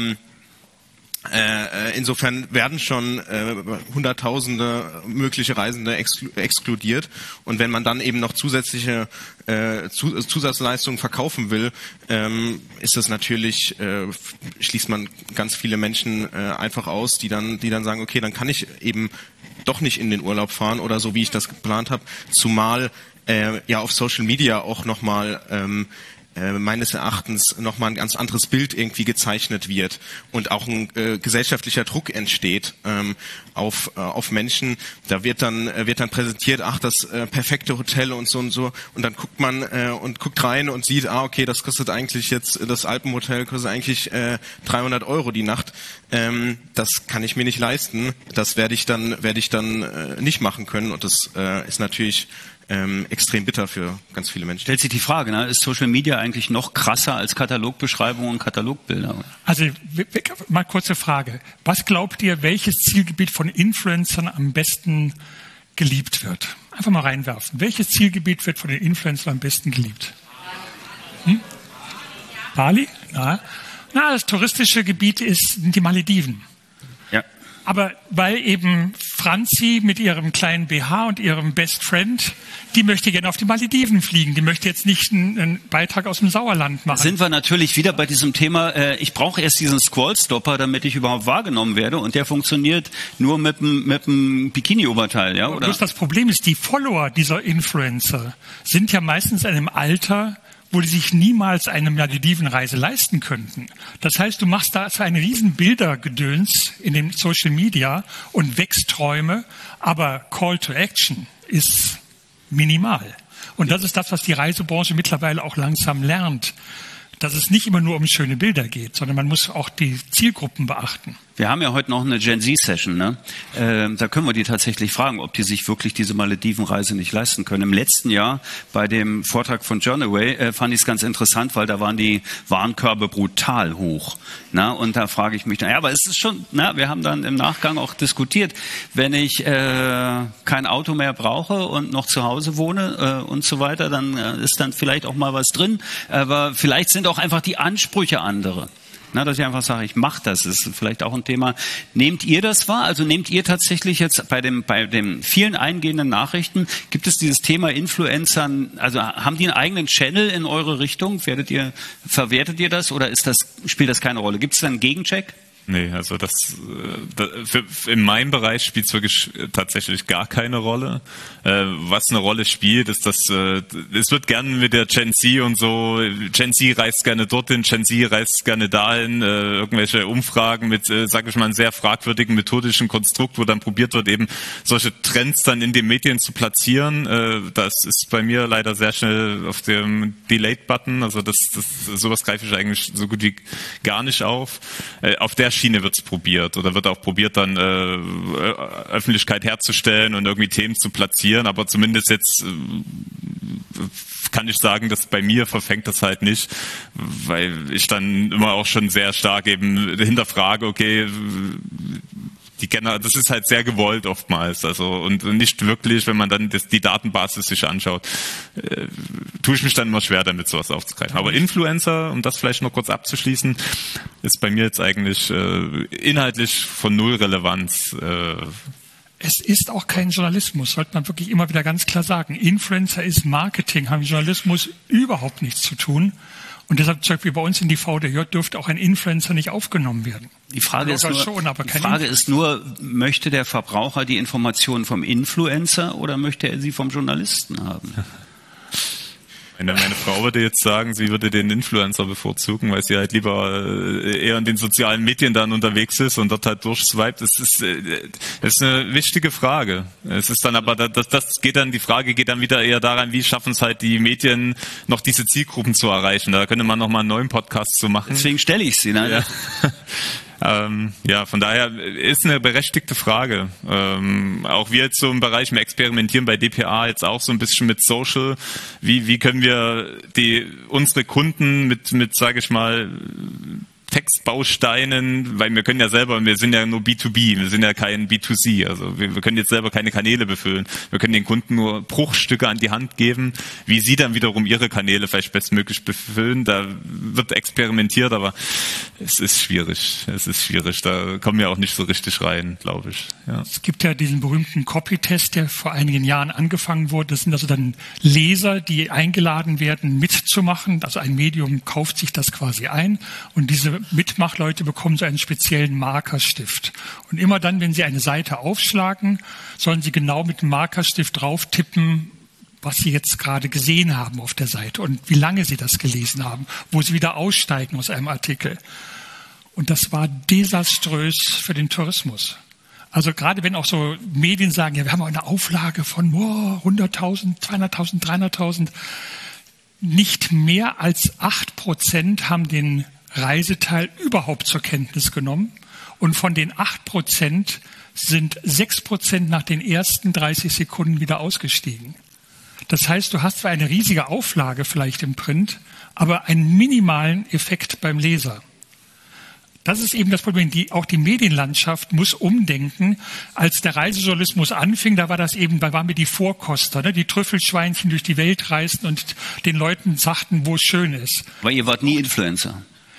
S6: insofern werden schon Hunderttausende mögliche Reisende exkludiert. Und wenn man dann eben noch zusätzliche Zusatzleistungen verkaufen will, ist das natürlich, schließt man ganz viele Menschen einfach aus, die dann sagen, okay, dann kann ich eben doch nicht in den Urlaub fahren oder so, wie ich das geplant habe, zumal ja auf Social Media auch nochmal meines Erachtens nochmal ein ganz anderes Bild irgendwie gezeichnet wird und auch ein gesellschaftlicher Druck entsteht auf Menschen. Da wird dann präsentiert, ach, das perfekte Hotel und so, und dann guckt man und guckt rein und sieht, okay, das kostet eigentlich jetzt, das Alpenhotel kostet eigentlich 300 € die Nacht. Das kann ich mir nicht leisten. Das werde ich dann nicht machen können, und das ist natürlich extrem bitter für ganz viele Menschen.
S4: Stellt sich die Frage, ne? Ist Social Media eigentlich noch krasser als Katalogbeschreibungen und Katalogbilder?
S7: Also mal kurze Frage. Was glaubt ihr, welches Zielgebiet von Influencern am besten geliebt wird? Einfach mal reinwerfen. Welches Zielgebiet wird von den Influencern am besten geliebt? Bali? Ja. Na, das touristische Gebiet sind die Malediven.
S4: Ja.
S7: Aber weil eben Franzi mit ihrem kleinen BH und ihrem Best Friend, die möchte gerne auf die Malediven fliegen. Die möchte jetzt nicht einen Beitrag aus dem Sauerland machen.
S4: Sind wir natürlich wieder bei diesem Thema, ich brauche erst diesen Scrollstopper, damit ich überhaupt wahrgenommen werde. Und der funktioniert nur mit dem Bikini-Oberteil. Ja, oder?
S7: Bloß das Problem ist, die Follower dieser Influencer sind ja meistens in einem Alter, wo die sich niemals eine Maledivenreise leisten könnten. Das heißt, du machst da so ein riesen Bildergedöns in den Social Media und wächst Träume, aber Call to Action ist minimal. Und das ist das, was die Reisebranche mittlerweile auch langsam lernt, dass es nicht immer nur um schöne Bilder geht, sondern man muss auch die Zielgruppen beachten.
S4: Wir haben ja heute noch eine Gen Z-Session, ne? Da können wir die tatsächlich fragen, ob die sich wirklich diese Maledivenreise nicht leisten können. Im letzten Jahr bei dem Vortrag von Journaway fand ich es ganz interessant, weil da waren die Warenkörbe brutal hoch. Na? Und da frage ich mich, naja, aber es ist schon, na, wir haben dann im Nachgang auch diskutiert, wenn ich kein Auto mehr brauche und noch zu Hause wohne und so weiter, dann ist dann vielleicht auch mal was drin. Aber vielleicht sind auch einfach die Ansprüche andere. Na, dass ich einfach sage, ich mache das, ist vielleicht auch ein Thema. Nehmt ihr das wahr? Also nehmt ihr tatsächlich jetzt bei den vielen eingehenden Nachrichten, gibt es dieses Thema Influencern, also haben die einen eigenen Channel in eure Richtung? Verwertet ihr das oder spielt das keine Rolle? Gibt es da einen Gegencheck?
S5: Nee, also in meinem Bereich spielt es wirklich tatsächlich gar keine Rolle. Was eine Rolle spielt, ist, dass es wird gerne mit der Gen Z und so, Gen Z reist gerne dorthin, Gen Z reist gerne dahin, irgendwelche Umfragen mit, sag ich mal, einem sehr fragwürdigen methodischen Konstrukt, wo dann probiert wird, eben solche Trends dann in den Medien zu platzieren. Das ist bei mir leider sehr schnell auf dem Delayed-Button, also sowas greife ich eigentlich so gut wie gar nicht auf. Auf der Schiene wird's probiert oder wird auch probiert, dann Öffentlichkeit herzustellen und irgendwie Themen zu platzieren, aber zumindest jetzt kann ich sagen, dass bei mir verfängt das halt nicht, weil ich dann immer auch schon sehr stark eben hinterfrage, okay, das ist halt sehr gewollt oftmals, also und nicht wirklich, wenn man dann die Datenbasis sich anschaut, tue ich mich dann immer schwer damit, sowas aufzugreifen. Aber Influencer, um das vielleicht noch kurz abzuschließen, ist bei mir jetzt eigentlich inhaltlich von null Relevanz.
S7: Es ist auch kein Journalismus, sollte man wirklich immer wieder ganz klar sagen. Influencer ist Marketing, haben mit Journalismus überhaupt nichts zu tun. Und deshalb, zum Beispiel bei uns in die VDJ dürfte auch ein Influencer nicht aufgenommen werden.
S4: Die Frage ist nur, möchte der Verbraucher die Informationen vom Influencer oder möchte er sie vom Journalisten haben?
S5: Meine Frau würde jetzt sagen, sie würde den Influencer bevorzugen, weil sie halt lieber eher in den sozialen Medien dann unterwegs ist und dort halt durchswiped. Das ist eine wichtige Frage. Es ist dann aber, die Frage geht dann wieder eher daran, wie schaffen es halt die Medien, noch diese Zielgruppen zu erreichen. Da könnte man nochmal einen neuen Podcast zu machen.
S4: Deswegen stelle ich sie, ne?
S5: Ja. Von daher ist eine berechtigte Frage. Auch wir jetzt so im Bereich im Experimentieren bei dpa jetzt auch so ein bisschen mit Social. Wie können wir unsere Kunden mit sage ich mal, Textbausteinen, weil wir sind ja nur B2B, wir sind ja kein B2C, also wir können jetzt selber keine Kanäle befüllen. Wir können den Kunden nur Bruchstücke an die Hand geben, wie sie dann wiederum ihre Kanäle vielleicht bestmöglich befüllen. Da wird experimentiert, aber es ist schwierig. Da kommen wir auch nicht so richtig rein, glaube ich. Ja.
S7: Es gibt ja diesen berühmten Copy-Test, der vor einigen Jahren angefangen wurde. Das sind also dann Leser, die eingeladen werden, mitzumachen. Also ein Medium kauft sich das quasi ein und diese Mitmachleute bekommen so einen speziellen Markerstift. Und immer dann, wenn sie eine Seite aufschlagen, sollen sie genau mit dem Markerstift drauf tippen, was sie jetzt gerade gesehen haben auf der Seite und wie lange sie das gelesen haben, wo sie wieder aussteigen aus einem Artikel. Und das war desaströs für den Tourismus. Also gerade wenn auch so Medien sagen, ja, wir haben eine Auflage von 100.000, 200.000, 300.000, nicht mehr als 8% haben den Reiseteil überhaupt zur Kenntnis genommen. Und von den 8% sind 6% nach den ersten 30 Sekunden wieder ausgestiegen. Das heißt, du hast zwar eine riesige Auflage vielleicht im Print, aber einen minimalen Effekt beim Leser. Das ist eben das Problem. Auch die Medienlandschaft muss umdenken. Als der Reisejournalismus anfing, da waren wir die Vorkoster, ne? Die Trüffelschweinchen durch die Welt reisten und den Leuten sagten, wo es schön ist.
S4: Weil ihr wart nie Influencer.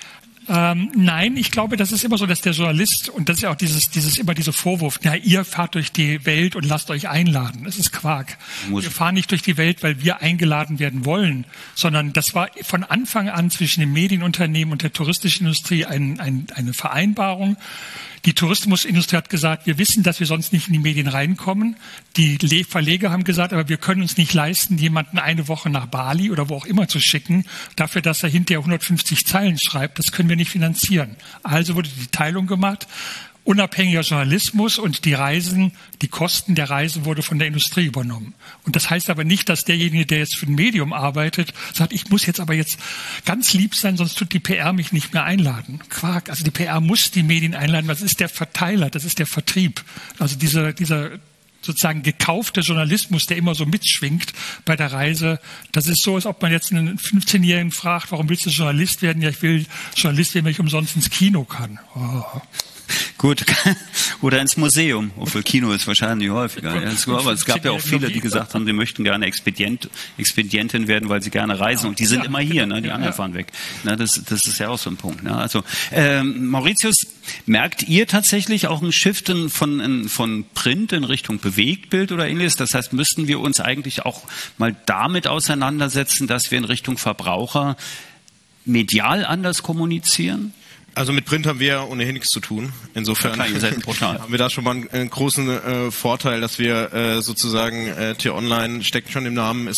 S7: Nein, ich glaube, das ist immer so, dass der Journalist, und das ist ja auch immer dieser Vorwurf, na, ihr fahrt durch die Welt und lasst euch einladen. Das ist Quark. Wir fahren nicht durch die Welt, weil wir eingeladen werden wollen, sondern das war von Anfang an zwischen dem Medienunternehmen und der touristischen Industrie eine Vereinbarung. Die Tourismusindustrie hat gesagt, wir wissen, dass wir sonst nicht in die Medien reinkommen. Die Verleger haben gesagt, aber wir können uns nicht leisten, jemanden eine Woche nach Bali oder wo auch immer zu schicken, dafür, dass er hinterher 150 Zeilen schreibt. Das können wir nicht finanzieren. Also wurde die Teilung gemacht. Unabhängiger Journalismus und die Kosten der Reisen wurde von der Industrie übernommen. Und das heißt aber nicht, dass derjenige, der jetzt für ein Medium arbeitet, sagt, ich muss jetzt aber ganz lieb sein, sonst tut die PR mich nicht mehr einladen. Quark. Also die PR muss die Medien einladen, das ist der Verteiler, das ist der Vertrieb. Also dieser sozusagen gekaufte Journalismus, der immer so mitschwingt bei der Reise. Das ist so, als ob man jetzt einen 15-Jährigen fragt, warum willst du Journalist werden? Ja, ich will Journalist werden, wenn ich umsonst ins Kino kann. Oh.
S4: Gut, oder ins Museum, obwohl Kino ist wahrscheinlich häufiger. Aber es gab ja auch viele, die gesagt haben, sie möchten gerne Expedientin werden, weil sie gerne reisen. Und die sind immer hier, ne? Die anderen fahren weg. Ne? Das ist ja auch so ein Punkt. Ne? Also Mauritius, merkt ihr tatsächlich auch ein Shiften von Print in Richtung Bewegtbild oder ähnliches? Das heißt, müssten wir uns eigentlich auch mal damit auseinandersetzen, dass wir in Richtung Verbraucher medial anders kommunizieren?
S6: Also mit Print haben wir ja ohnehin nichts zu tun. Insofern haben wir da schon mal einen großen Vorteil, dass wir sozusagen T-Online steckt schon im Namen,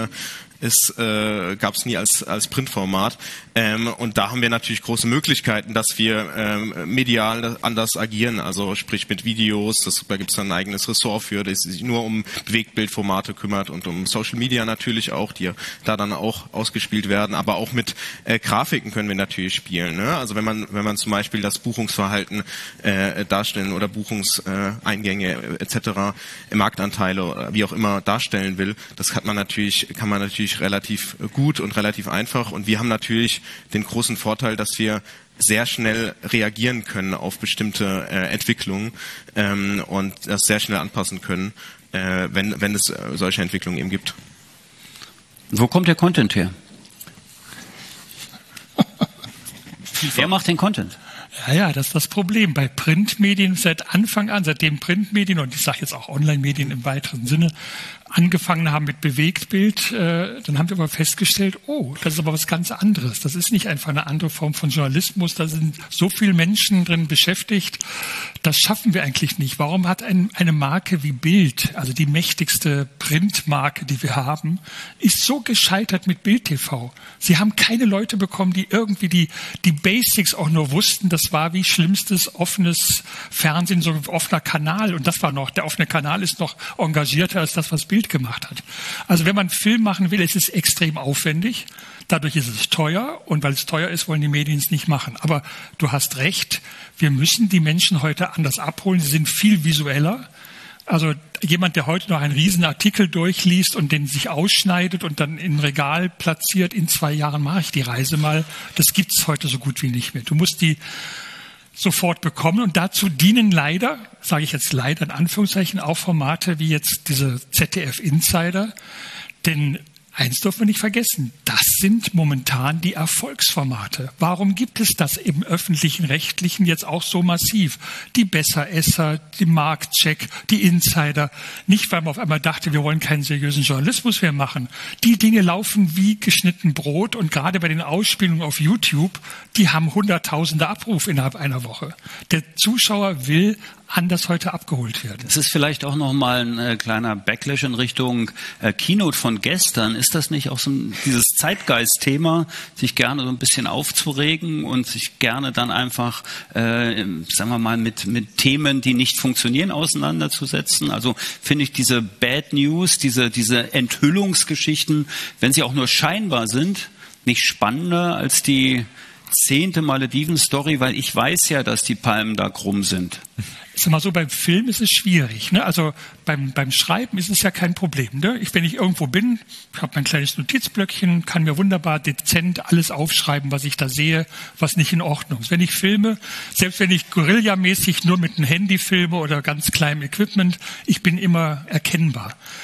S6: gab es nie als Printformat. Und da haben wir natürlich große Möglichkeiten, dass wir medial anders agieren, also sprich mit Videos, da gibt es dann ein eigenes Ressort für, das sich nur um Bewegtbildformate kümmert und um Social Media natürlich auch, die da dann auch ausgespielt werden, aber auch mit Grafiken können wir natürlich spielen. Ne? Also wenn man zum Beispiel das Buchungsverhalten darstellen oder Buchungseingänge etc., Marktanteile oder wie auch immer darstellen will, das kann man natürlich relativ gut und relativ einfach, und wir haben natürlich den großen Vorteil, dass wir sehr schnell reagieren können auf bestimmte Entwicklungen und das sehr schnell anpassen können, wenn es solche Entwicklungen eben gibt.
S4: Wo kommt der Content her? Wer macht den Content?
S7: Ja, das ist das Problem. Bei Printmedien seit Anfang an, seitdem Printmedien, und ich sage jetzt auch Online-Medien im weiteren Sinne, angefangen haben mit Bewegtbild, dann haben wir aber festgestellt, das ist aber was ganz anderes. Das ist nicht einfach eine andere Form von Journalismus. Da sind so viele Menschen drin beschäftigt. Das schaffen wir eigentlich nicht. Warum hat eine Marke wie Bild, also die mächtigste Printmarke, die wir haben, ist so gescheitert mit Bild TV? Sie haben keine Leute bekommen, die irgendwie die Basics auch nur wussten. Das war wie schlimmstes offenes Fernsehen, so ein offener Kanal. Und das war noch, der offene Kanal ist noch engagierter als das, was Bild gemacht hat. Also wenn man Film machen will, ist es extrem aufwendig. Dadurch ist es teuer, und weil es teuer ist, wollen die Medien es nicht machen. Aber du hast recht, wir müssen die Menschen heute anders abholen. Sie sind viel visueller. Also jemand, der heute noch einen riesen Artikel durchliest und den sich ausschneidet und dann im Regal platziert, in 2 Jahren mache ich die Reise mal, das gibt es heute so gut wie nicht mehr. Du musst die sofort bekommen, und dazu dienen leider, sage ich jetzt leider in Anführungszeichen, auch Formate wie jetzt diese ZDF Insider, denn eins dürfen wir nicht vergessen, das sind momentan die Erfolgsformate. Warum gibt es das im öffentlichen Rechtlichen jetzt auch so massiv? Die Besseresser, die Marktcheck, die Insider. Nicht, weil man auf einmal dachte, wir wollen keinen seriösen Journalismus mehr machen. Die Dinge laufen wie geschnitten Brot, und gerade bei den Ausspielungen auf YouTube, die haben Hunderttausende Abrufe innerhalb einer Woche. Der Zuschauer will anders heute abgeholt werden.
S4: Das ist vielleicht auch nochmal ein kleiner Backlash in Richtung Keynote von gestern. Ist das nicht auch so dieses Zeitgeist-Thema, sich gerne so ein bisschen aufzuregen und sich gerne dann einfach, sagen wir mal, mit Themen, die nicht funktionieren, auseinanderzusetzen? Also finde ich diese Bad News, diese Enthüllungsgeschichten, wenn sie auch nur scheinbar sind, nicht spannender als die 10. Malediven-Story, weil ich weiß ja, dass die Palmen da krumm sind.
S7: Ich sag mal so, beim Film ist es schwierig. Ne? Also beim Schreiben ist es ja kein Problem. Ne? Wenn ich irgendwo bin, ich habe mein kleines Notizblöckchen, kann mir wunderbar dezent alles aufschreiben, was ich da sehe, was nicht in Ordnung ist. Wenn ich filme, selbst wenn ich guerillamäßig nur mit einem Handy filme oder ganz kleinem Equipment, ich bin immer erkennbar.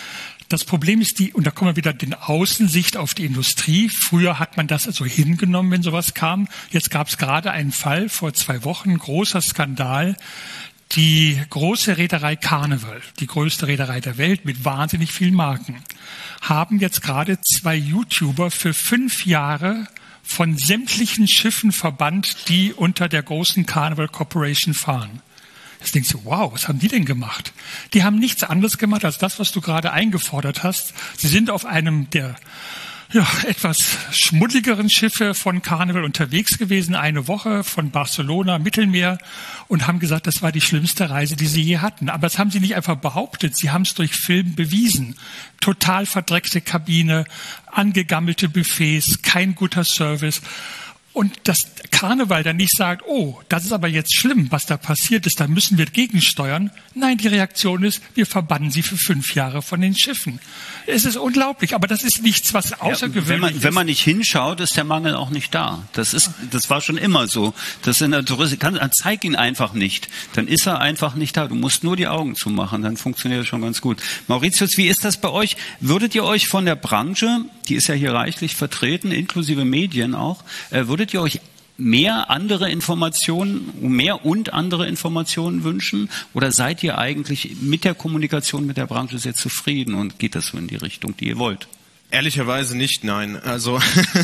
S7: Das Problem ist und da kommen wir wieder den Außensicht auf die Industrie. Früher hat man das also hingenommen, wenn sowas kam. Jetzt gab es gerade einen Fall vor 2 Wochen, großer Skandal. Die große Reederei Carnival, die größte Reederei der Welt mit wahnsinnig vielen Marken, haben jetzt gerade 2 YouTuber für 5 Jahre von sämtlichen Schiffen verbannt, die unter der großen Carnival Corporation fahren. Jetzt denkst du, wow, was haben die denn gemacht? Die haben nichts anderes gemacht als das, was du gerade eingefordert hast. Sie sind auf einem der etwas schmuddeligeren Schiffe von Carnival unterwegs gewesen, 1 Woche von Barcelona, Mittelmeer, und haben gesagt, das war die schlimmste Reise, die sie je hatten. Aber das haben sie nicht einfach behauptet, sie haben es durch Film bewiesen. Total verdreckte Kabine, angegammelte Buffets, kein guter Service. Und das Carnival dann nicht sagt, oh, das ist aber jetzt schlimm, was da passiert ist, da müssen wir gegensteuern. Nein, die Reaktion ist, wir verbannen sie für 5 Jahre von den Schiffen. Es ist unglaublich, aber das ist nichts, was außergewöhnlich ist.
S4: Wenn man nicht hinschaut, ist der Mangel auch nicht da. Das war schon immer so. Das in der Touristik, zeig ihn einfach nicht. Dann ist er einfach nicht da. Du musst nur die Augen zumachen, dann funktioniert das schon ganz gut. Mauritius, wie ist das bei euch? Würdet ihr euch von der Branche, die ist ja hier reichlich vertreten, inklusive Medien auch, würdet ihr euch mehr andere Informationen wünschen? Oder seid ihr eigentlich mit der Kommunikation mit der Branche sehr zufrieden und geht das so in die Richtung, die ihr wollt?
S6: Ehrlicherweise nicht, nein. Also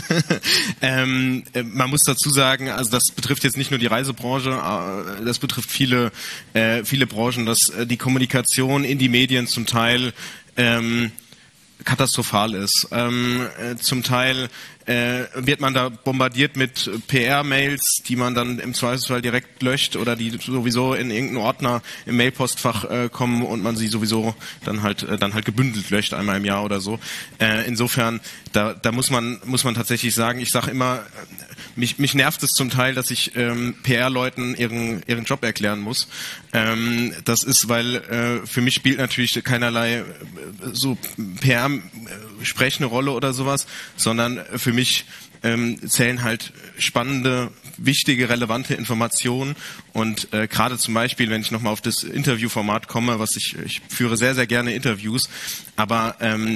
S6: man muss dazu sagen, also das betrifft jetzt nicht nur die Reisebranche, das betrifft viele Branchen, dass die Kommunikation in die Medien zum Teil katastrophal ist. Zum Teil wird man da bombardiert mit PR-Mails, die man dann im Zweifelsfall direkt löscht oder die sowieso in irgendeinen Ordner im Mailpostfach kommen und man sie sowieso dann halt gebündelt löscht, einmal im Jahr oder so. Insofern, da muss man tatsächlich sagen, ich sage immer, mich nervt es zum Teil, dass ich PR-Leuten ihren Job erklären muss. Das ist, weil für mich spielt natürlich keinerlei so PR-Sprech eine Rolle oder sowas, sondern für mich zählen halt spannende, wichtige, relevante Informationen und gerade zum Beispiel, wenn ich nochmal auf das Interviewformat komme, ich führe sehr, sehr gerne Interviews, aber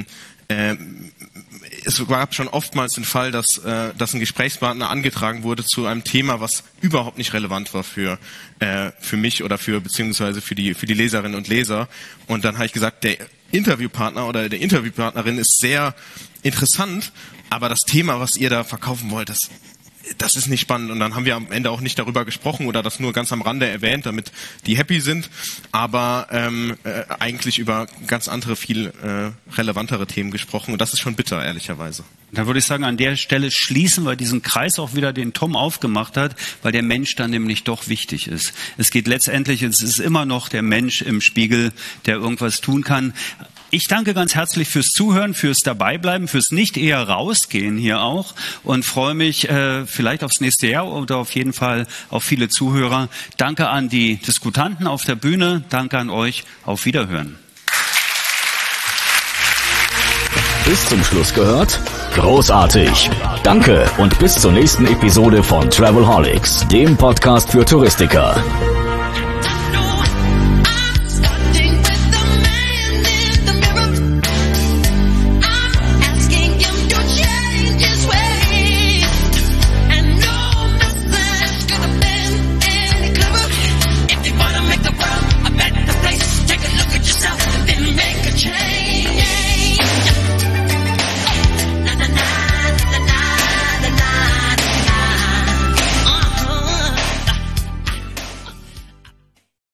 S6: es gab schon oftmals den Fall, dass ein Gesprächspartner angetragen wurde zu einem Thema, was überhaupt nicht relevant war für mich oder beziehungsweise für die Leserinnen und Leser. Und dann habe ich gesagt, der Interviewpartner oder der Interviewpartnerin ist sehr interessant, aber das Thema, was ihr da verkaufen wollt, das ist nicht spannend. Und dann haben wir am Ende auch nicht darüber gesprochen oder das nur ganz am Rande erwähnt, damit die happy sind, aber eigentlich über ganz andere, viel relevantere Themen gesprochen. Und das ist schon bitter, ehrlicherweise.
S4: Da würde ich sagen, an der Stelle schließen wir diesen Kreis auch wieder, den Tom aufgemacht hat, weil der Mensch dann nämlich doch wichtig ist. Es ist immer noch der Mensch im Spiegel, der irgendwas tun kann. Ich danke ganz herzlich fürs Zuhören, fürs Dabeibleiben, fürs nicht eher rausgehen hier auch und freue mich vielleicht aufs nächste Jahr oder auf jeden Fall auf viele Zuhörer. Danke an die Diskutanten auf der Bühne, danke an euch, auf Wiederhören.
S3: Bis zum Schluss gehört? Großartig! Danke und bis zur nächsten Episode von Travelholics, dem Podcast für Touristiker.